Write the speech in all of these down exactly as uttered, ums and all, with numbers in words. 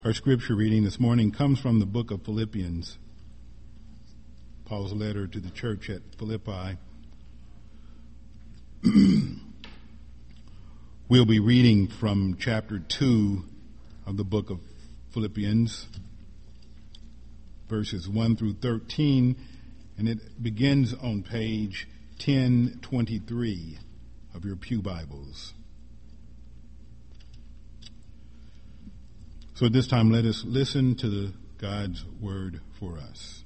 Our scripture reading this morning comes from the book of Philippians, Paul's letter to the church at Philippi. We'll be reading from chapter two of the book of Philippians, verses one through thirteen, and it begins on page ten twenty-three of your pew Bibles. So at this time, let us listen to the God's word for us.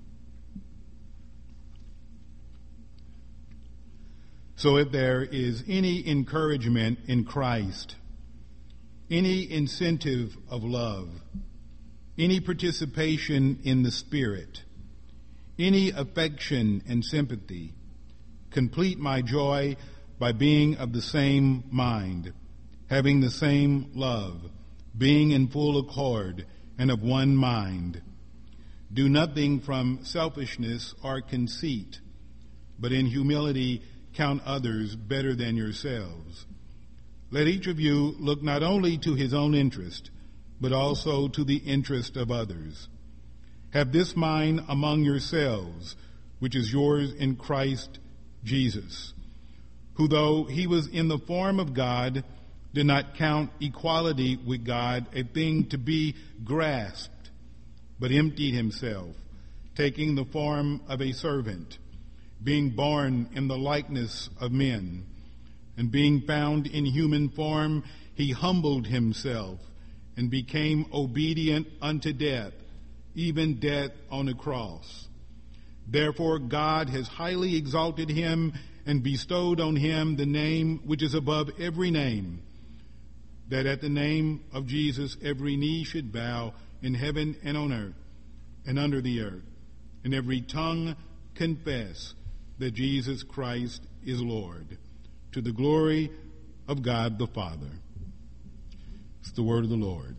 So if there is any encouragement in Christ, any incentive of love, any participation in the Spirit, any affection and sympathy, complete my joy by being of the same mind, having the same love, being in full accord and of one mind. Do nothing from selfishness or conceit, but in humility count others better than yourselves. Let each of you look not only to his own interest, but also to the interest of others. Have this mind among yourselves, which is yours in Christ Jesus, who though he was in the form of God, did not count equality with God a thing to be grasped, but emptied himself, taking the form of a servant, being born in the likeness of men, and being found in human form, he humbled himself and became obedient unto death, even death on a cross. Therefore God has highly exalted him and bestowed on him the name which is above every name, that at the name of Jesus every knee should bow in heaven and on earth and under the earth, and every tongue confess that Jesus Christ is Lord, to the glory of God the Father. It's the word of the Lord.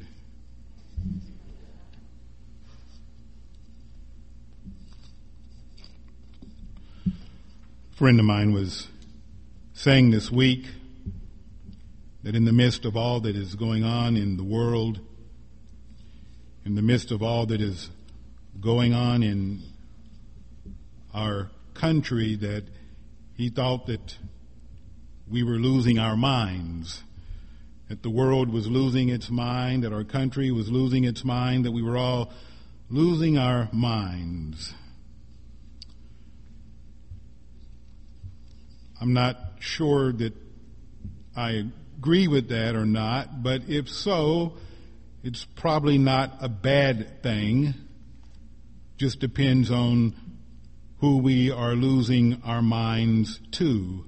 A friend of mine was saying this week that in the midst of all that is going on in the world, in the midst of all that is going on in our country, that he thought that we were losing our minds, that the world was losing its mind, that our country was losing its mind, that we were all losing our minds. I'm not sure that I agree with that or not, but if so, it's probably not a bad thing. Just depends on who we are losing our minds to.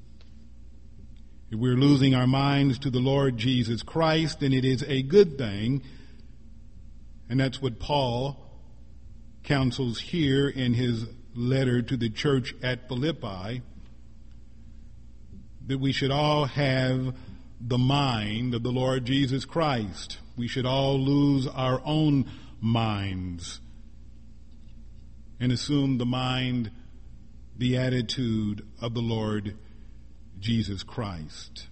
If we're losing our minds to the Lord Jesus Christ, then it is a good thing, and that's what Paul counsels here in his letter to the church at Philippi, that we should all have the mind of the Lord Jesus Christ. We should all lose our own minds and assume the mind, the attitude of the Lord Jesus Christ.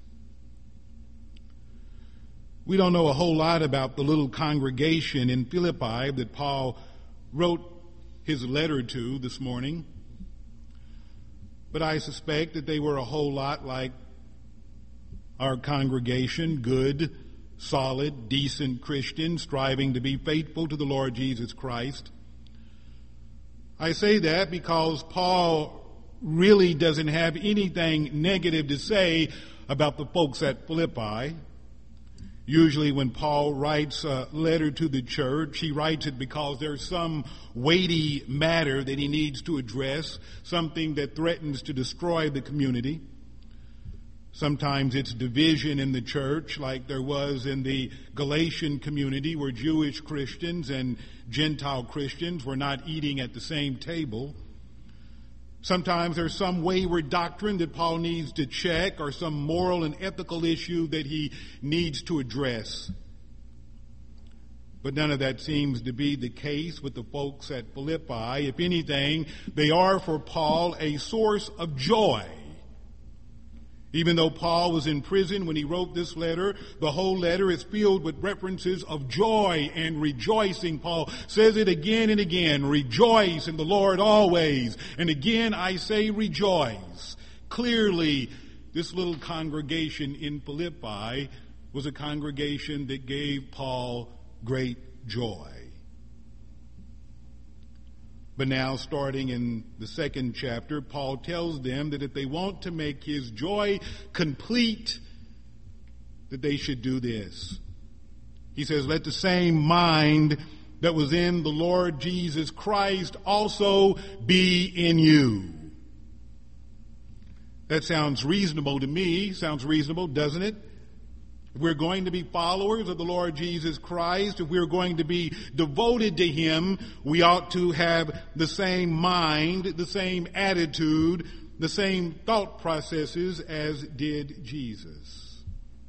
We don't know a whole lot about the little congregation in Philippi that Paul wrote his letter to this morning, but I suspect that they were a whole lot like our congregation, good, solid, decent Christians striving to be faithful to the Lord Jesus Christ. I say that because Paul really doesn't have anything negative to say about the folks at Philippi. Usually when Paul writes a letter to the church, he writes it because there's some weighty matter that he needs to address, something that threatens to destroy the community. Sometimes it's division in the church, like there was in the Galatian community, where Jewish Christians and Gentile Christians were not eating at the same table. Sometimes there's some wayward doctrine that Paul needs to check, or some moral and ethical issue that he needs to address. But none of that seems to be the case with the folks at Philippi. If anything, they are for Paul a source of joy. Even though Paul was in prison when he wrote this letter, the whole letter is filled with references of joy and rejoicing. Paul says it again and again, rejoice in the Lord always. And again I say rejoice. Clearly, this little congregation in Philippi was a congregation that gave Paul great joy. But now, starting in the second chapter, Paul tells them that if they want to make his joy complete, that they should do this. He says, let the same mind that was in the Lord Jesus Christ also be in you. That sounds reasonable to me. Sounds reasonable, doesn't it? If we're going to be followers of the Lord Jesus Christ, if we're going to be devoted to Him, we ought to have the same mind, the same attitude, the same thought processes as did Jesus.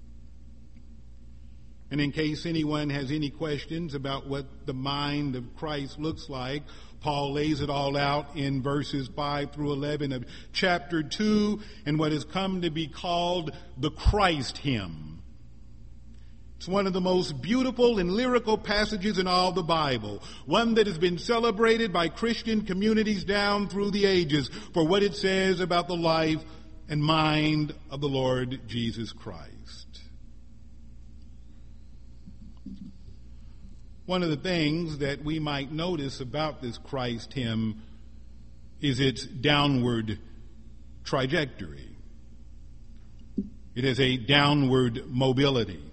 And in case anyone has any questions about what the mind of Christ looks like, Paul lays it all out in verses five through eleven of chapter two in what has come to be called the Christ hymn. It's one of the most beautiful and lyrical passages in all the Bible, one that has been celebrated by Christian communities down through the ages for what it says about the life and mind of the Lord Jesus Christ. One of the things that we might notice about this Christ hymn is its downward trajectory. It has a downward mobility.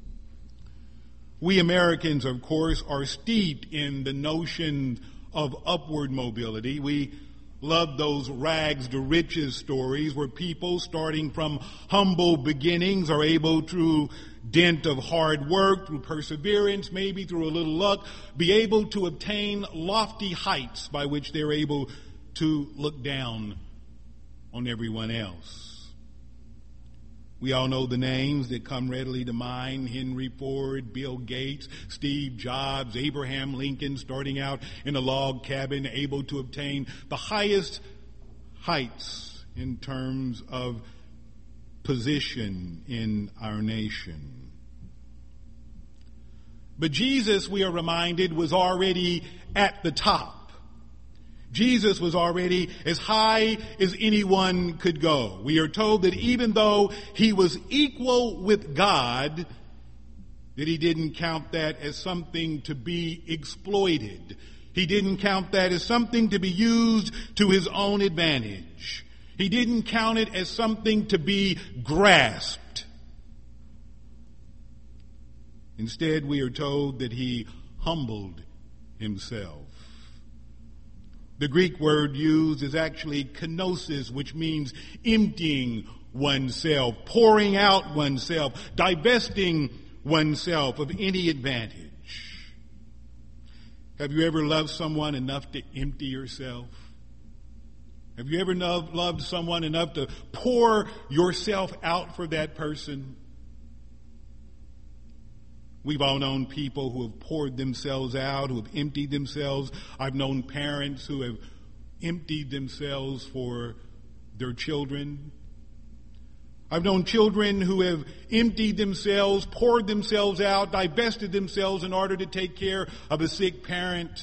We Americans, of course, are steeped in the notion of upward mobility. We love those rags to riches stories where people starting from humble beginnings are able, through dint of hard work, through perseverance, maybe through a little luck, be able to obtain lofty heights by which they're able to look down on everyone else. We all know the names that come readily to mind: Henry Ford, Bill Gates, Steve Jobs, Abraham Lincoln, starting out in a log cabin, able to obtain the highest heights in terms of position in our nation. But Jesus, we are reminded, was already at the top. Jesus was already as high as anyone could go. We are told that even though he was equal with God, that he didn't count that as something to be exploited. He didn't count that as something to be used to his own advantage. He didn't count it as something to be grasped. Instead, we are told that he humbled himself. The Greek word used is actually kenosis, which means emptying oneself, pouring out oneself, divesting oneself of any advantage. Have you ever loved someone enough to empty yourself? Have you ever loved someone enough to pour yourself out for that person? We've all known people who have poured themselves out, who have emptied themselves. I've known parents who have emptied themselves for their children. I've known children who have emptied themselves, poured themselves out, divested themselves in order to take care of a sick parent.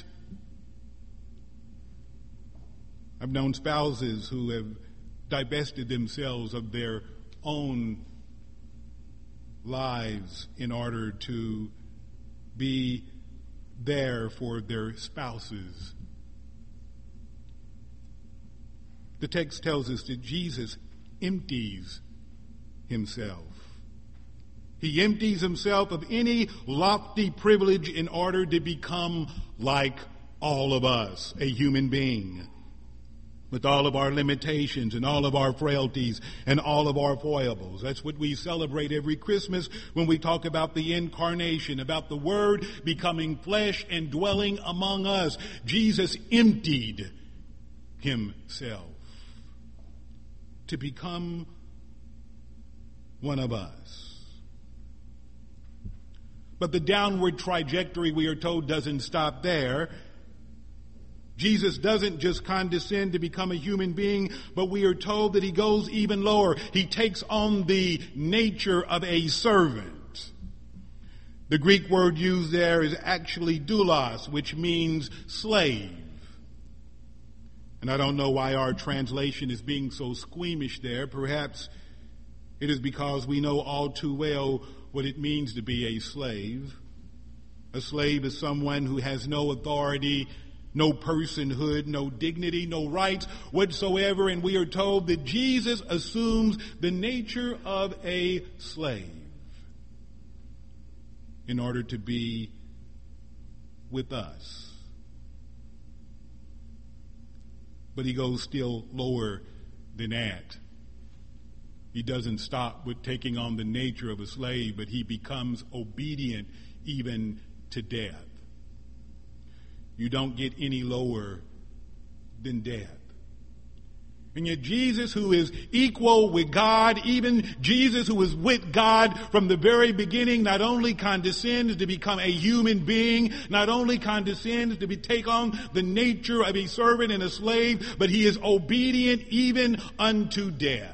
I've known spouses who have divested themselves of their own lives in order to be there for their spouses. The text tells us that Jesus empties himself. He empties himself of any lofty privilege in order to become like all of us, a human being, with all of our limitations and all of our frailties and all of our foibles. That's what we celebrate every Christmas when we talk about the incarnation, about the Word becoming flesh and dwelling among us. Jesus emptied himself to become one of us. But the downward trajectory, we are told, doesn't stop there. Jesus doesn't just condescend to become a human being, but we are told that he goes even lower. He takes on the nature of a servant. The Greek word used there is actually doulos, which means slave. And I don't know why our translation is being so squeamish there. Perhaps it is because we know all too well what it means to be a slave. A slave is someone who has no authority, no personhood, no dignity, no rights whatsoever. And we are told that Jesus assumes the nature of a slave in order to be with us. But he goes still lower than that. He doesn't stop with taking on the nature of a slave, but he becomes obedient even to death. You don't get any lower than death. And yet Jesus, who is equal with God, even Jesus who is with God from the very beginning, not only condescends to become a human being, not only condescends to be, take on the nature of a servant and a slave, but he is obedient even unto death.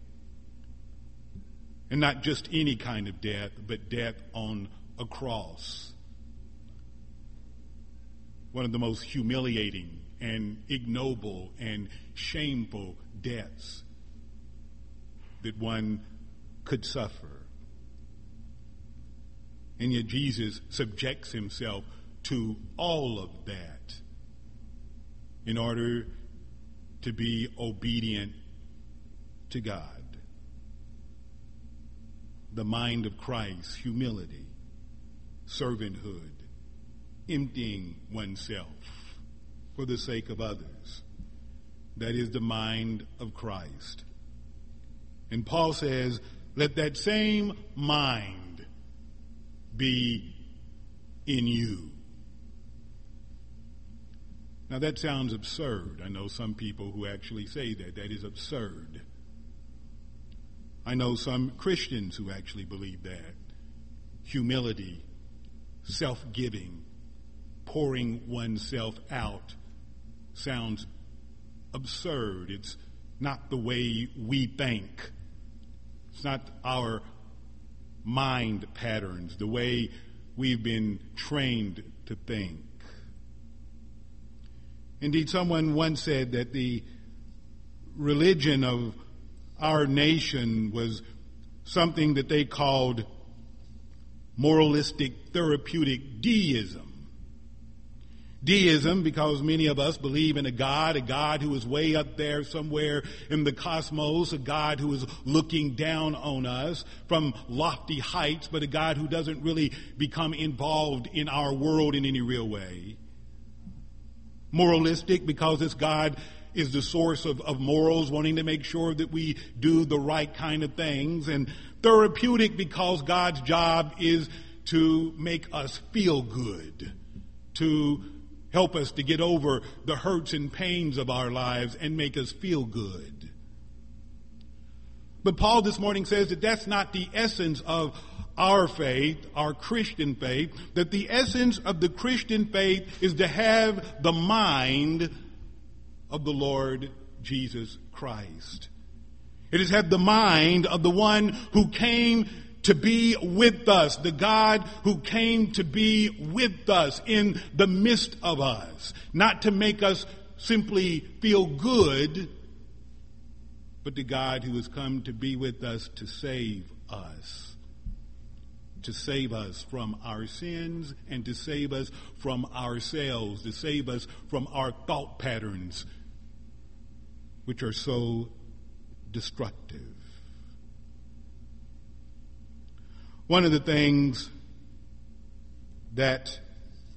And not just any kind of death, but death on a cross. One of the most humiliating and ignoble and shameful deaths that one could suffer. And yet Jesus subjects himself to all of that in order to be obedient to God. The mind of Christ, humility, servanthood, emptying oneself for the sake of others. That is the mind of Christ. And Paul says, let that same mind be in you. Now that sounds absurd. I know some people who actually say that. That is absurd. I know some Christians who actually believe that. Humility, self-giving, pouring oneself out sounds absurd. It's not the way we think. It's not our mind patterns, the way we've been trained to think. Indeed, someone once said that the religion of our nation was something that they called moralistic therapeutic deism. Deism, because many of us believe in a God, a God who is way up there somewhere in the cosmos, a God who is looking down on us from lofty heights, but a God who doesn't really become involved in our world in any real way. Moralistic, because this God is the source of, of morals, wanting to make sure that we do the right kind of things. And therapeutic, because God's job is to make us feel good, to help us to get over the hurts and pains of our lives and make us feel good. But Paul this morning says that that's not the essence of our faith, our Christian faith, that the essence of the Christian faith is to have the mind of the Lord Jesus Christ. It is have the mind of the one who came to be with us, the God who came to be with us in the midst of us, not to make us simply feel good, but the God who has come to be with us to save us, to save us from our sins and to save us from ourselves, to save us from our thought patterns, which are so destructive. One of the things that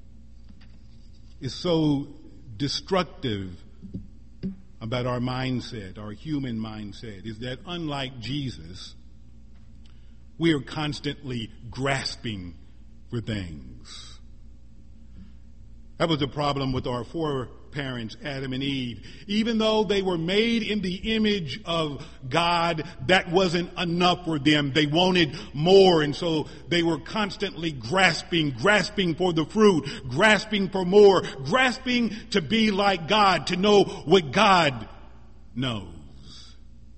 is so destructive about our mindset, our human mindset, is that unlike Jesus, we are constantly grasping for things. That was the problem with our foreparents, Adam and Eve. Even though they were made in the image of God, that wasn't enough for them. They wanted more, and so they were constantly grasping, grasping for the fruit, grasping for more, grasping to be like God, to know what God knows.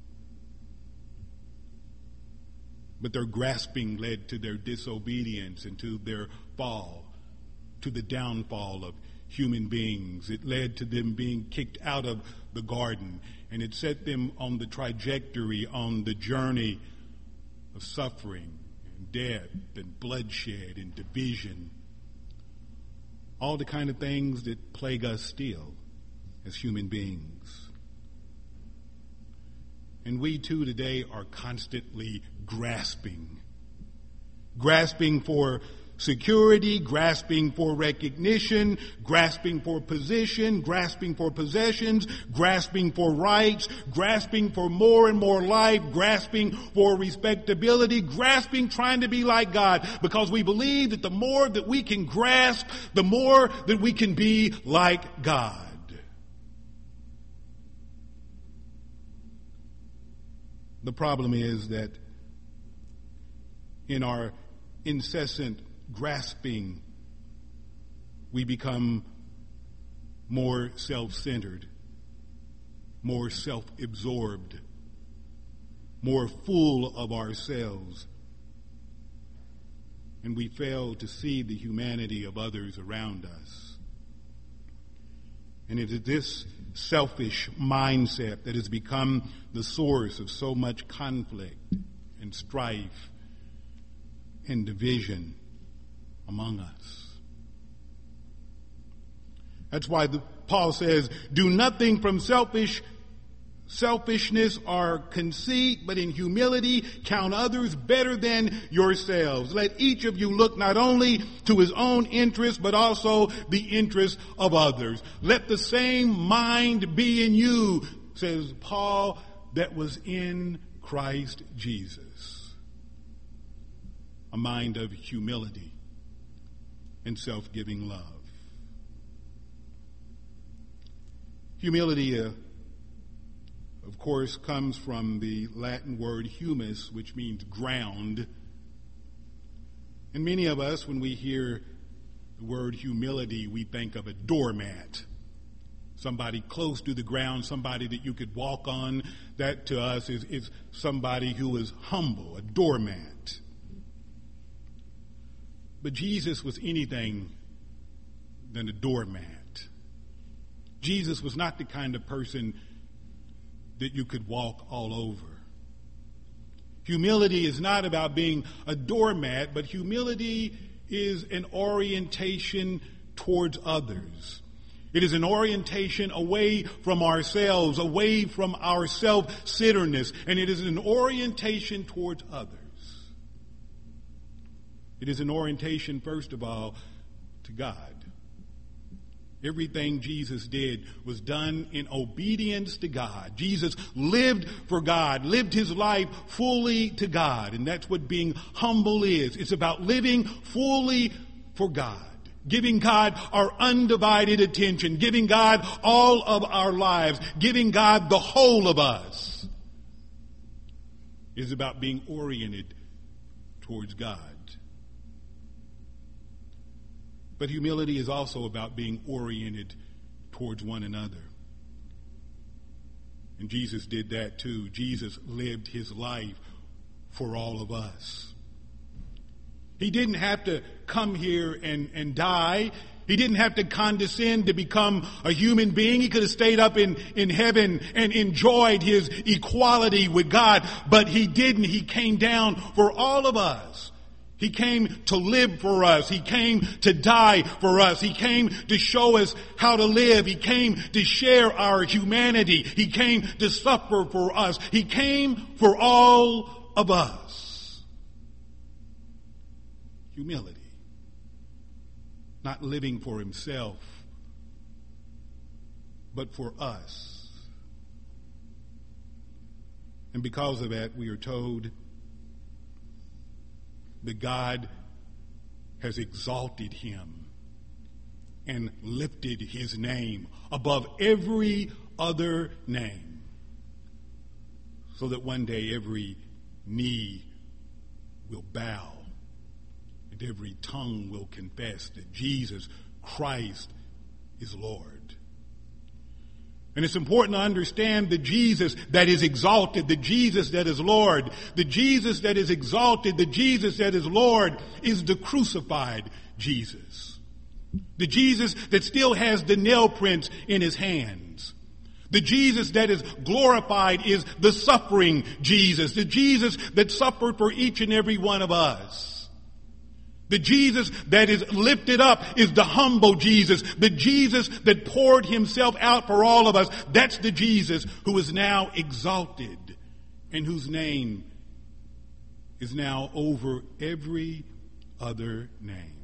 But their grasping led to their disobedience and to their fall, to the downfall of human beings. It led to them being kicked out of the garden, and it set them on the trajectory, on the journey of suffering and death and bloodshed and division. All the kind of things that plague us still as human beings. And we too today are constantly grasping, grasping for security, grasping for recognition, grasping for position, grasping for possessions, grasping for rights, grasping for more and more life, grasping for respectability, grasping, trying to be like God, because we believe that the more that we can grasp, the more that we can be like God. The problem is that in our incessant grasping, we become more self-centered, more self-absorbed, more full of ourselves, and we fail to see the humanity of others around us. And it is this selfish mindset that has become the source of so much conflict and strife and division among us. That's why the, Paul says, do nothing from selfish selfishness or conceit, but in humility count others better than yourselves. Let each of you look not only to his own interest, but also the interest of others. Let the same mind be in you, says Paul, that was in Christ Jesus. A mind of humility and self-giving love. Humility, uh, of course, comes from the Latin word humus, which means ground. And many of us, when we hear the word humility, we think of a doormat. Somebody close to the ground, somebody that you could walk on. That to us is, is somebody who is humble, a doormat. But Jesus was anything than a doormat. Jesus was not the kind of person that you could walk all over. Humility is not about being a doormat, but humility is an orientation towards others. It is an orientation away from ourselves, away from our self-centeredness, and it is an orientation towards others. It is an orientation, first of all, to God. Everything Jesus did was done in obedience to God. Jesus lived for God, lived his life fully to God. And that's what being humble is. It's about living fully for God, giving God our undivided attention, giving God all of our lives, giving God the whole of us. It is about being oriented towards God. But humility is also about being oriented towards one another. And Jesus did that too. Jesus lived his life for all of us. He didn't have to come here and, and die. He didn't have to condescend to become a human being. He could have stayed up in, in heaven and enjoyed his equality with God. But he didn't. He came down for all of us. He came to live for us. He came to die for us. He came to show us how to live. He came to share our humanity. He came to suffer for us. He came for all of us. Humility. Not living for himself, but for us. And because of that, we are told that God has exalted him and lifted his name above every other name, so that one day every knee will bow and every tongue will confess that Jesus Christ is Lord. And it's important to understand the Jesus that is exalted, the Jesus that is Lord. The Jesus that is exalted, the Jesus that is Lord, is the crucified Jesus. The Jesus that still has the nail prints in his hands. The Jesus that is glorified is the suffering Jesus. The Jesus that suffered for each and every one of us. The Jesus that is lifted up is the humble Jesus. The Jesus that poured himself out for all of us. That's the Jesus who is now exalted and whose name is now over every other name.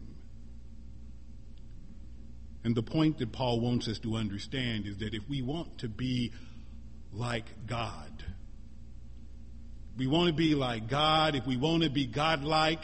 And the point that Paul wants us to understand is that if we want to be like God, we want to be like God, if we want to be God-like,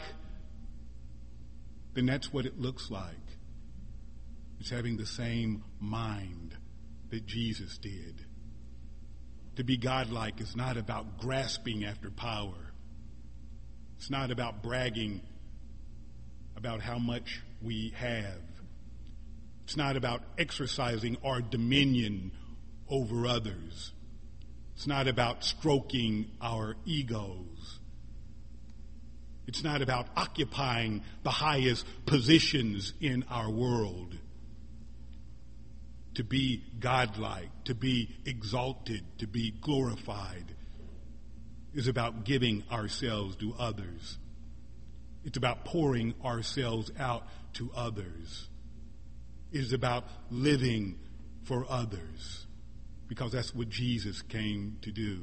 then that's what it looks like. It's having the same mind that Jesus did. To be God-like is not about grasping after power. It's not about bragging about how much we have. It's not about exercising our dominion over others. It's not about stroking our egos. It's not about occupying the highest positions in our world. To be godlike, to be exalted, to be glorified is about giving ourselves to others. It's about pouring ourselves out to others. It is about living for others, because that's what Jesus came to do.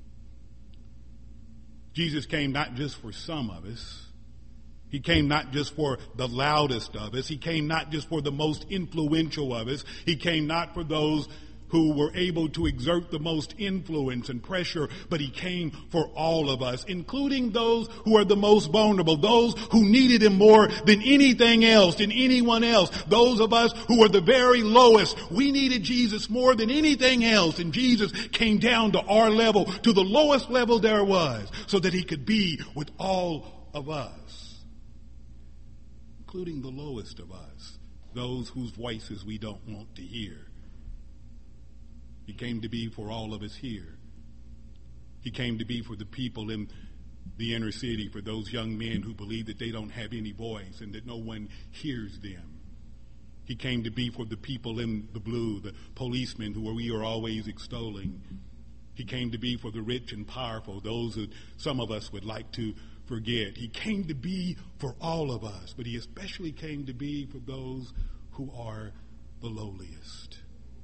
Jesus came not just for some of us. He came not just for the loudest of us. He came not just for the most influential of us. He came not for those who were able to exert the most influence and pressure, but he came for all of us, including those who are the most vulnerable, those who needed him more than anything else, than anyone else, those of us who are the very lowest. We needed Jesus more than anything else, and Jesus came down to our level, to the lowest level there was, so that he could be with all of us, including the lowest of us, those whose voices we don't want to hear. He came to be for all of us here. He came to be for the people in the inner city, for those young men who believe that they don't have any voice and that no one hears them. He came to be for the people in the blue, the policemen who we are always extolling. He came to be for the rich and powerful, those that some of us would like to forget. He came to be for all of us, but he especially came to be for those who are the lowliest.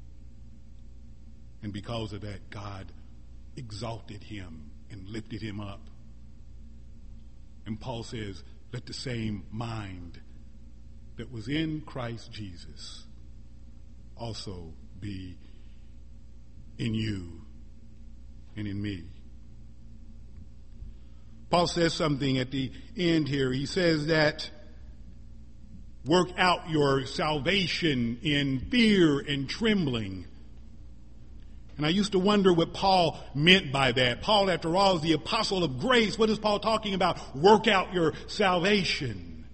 And because of that, God exalted him and lifted him up. And Paul says, let the same mind that was in Christ Jesus also be in you and in me. Paul says something at the end here. He says that work out your salvation in fear and trembling. And I used to wonder what Paul meant by that. Paul, after all, is the apostle of grace. What is Paul talking about? Work out your salvation.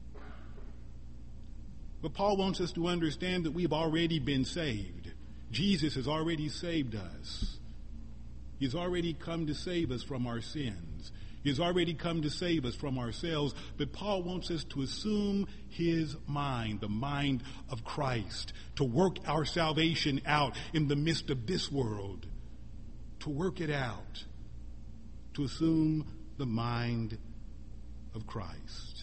But Paul wants us to understand that we've already been saved. Jesus has already saved us. He's already come to save us from our sins. He's already come to save us from ourselves. But Paul wants us to assume his mind, the mind of Christ, to work our salvation out in the midst of this world, to work it out, to assume the mind of Christ.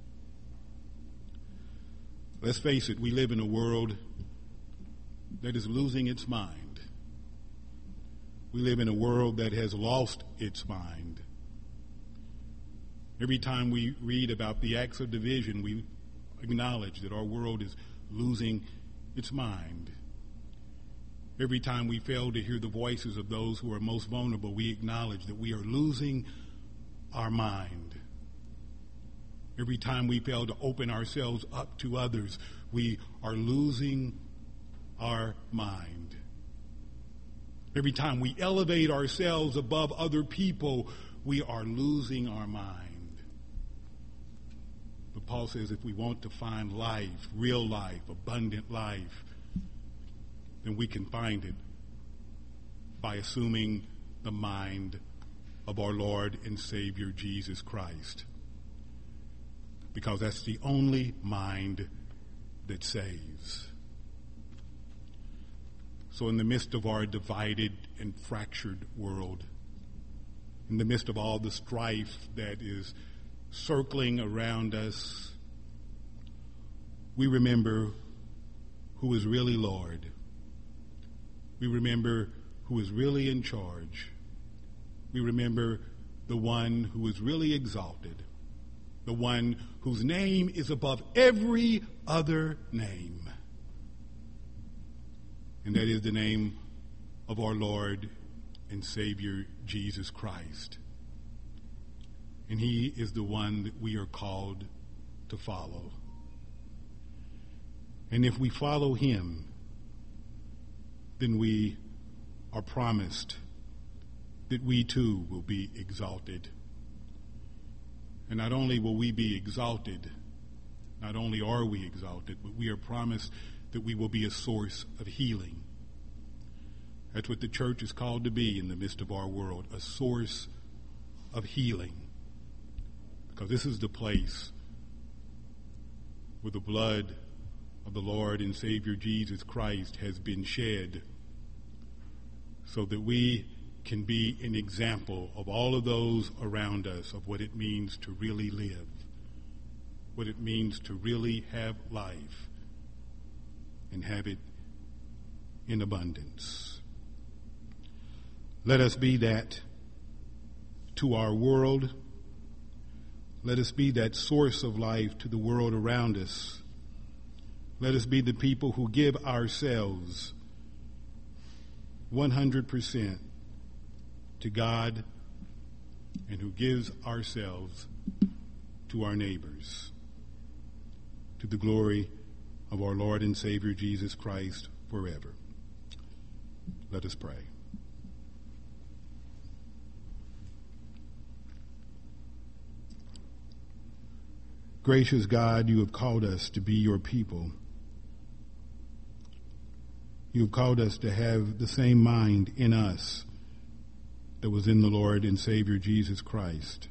Let's face it, we live in a world that is losing its mind. We live in a world that has lost its mind. Every time we read about the acts of division, we acknowledge that our world is losing its mind. Every time we fail to hear the voices of those who are most vulnerable, we acknowledge that we are losing our mind. Every time we fail to open ourselves up to others, we are losing our mind. Every time we elevate ourselves above other people, we are losing our mind. But Paul says if we want to find life, real life, abundant life, then we can find it by assuming the mind of our Lord and Savior Jesus Christ. Because that's the only mind that saves. So in the midst of our divided and fractured world, in the midst of all the strife that is circling around us, we remember who is really Lord. We remember who is really in charge. We remember the one who is really exalted, the one whose name is above every other name. And that is the name of our Lord and Savior, Jesus Christ. And he is the one that we are called to follow. And if we follow him, then we are promised that we too will be exalted. And not only will we be exalted, not only are we exalted, but we are promised that we will be a source of healing. That's what the church is called to be in the midst of our world, a source of healing. Because this is the place where the blood of the Lord and Savior Jesus Christ has been shed so that we can be an example of all of those around us of what it means to really live, what it means to really have life and have it in abundance. Let us be that to our world. Let us be that source of life to the world around us. Let us be the people who give ourselves one hundred percent to God and who gives ourselves to our neighbors, to the glory of our Lord and Savior Jesus Christ forever. Let us pray. Gracious God, you have called us to be your people. You have called us to have the same mind in us that was in the Lord and Savior Jesus Christ.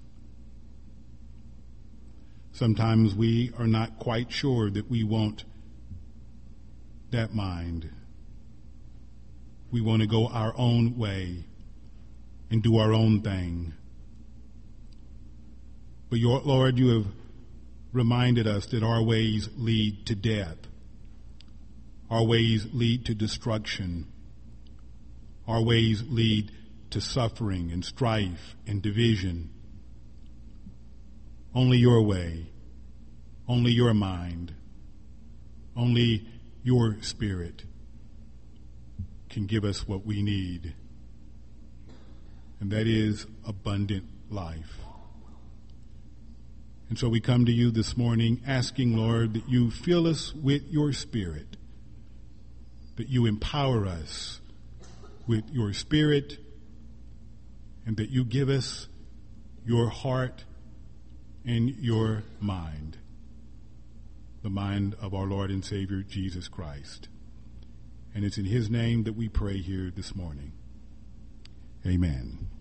Sometimes we are not quite sure that we want that mind. We want to go our own way and do our own thing. But your Lord, you have reminded us that our ways lead to death. Our ways lead to destruction. Our ways lead to suffering and strife and division. Only your way, only your mind, only your Spirit can give us what we need, and that is abundant life. And so we come to you this morning asking, Lord, that you fill us with your Spirit, that you empower us with your Spirit, and that you give us your heart and your mind, the mind of our Lord and Savior Jesus Christ. And it's in his name that we pray here this morning. Amen.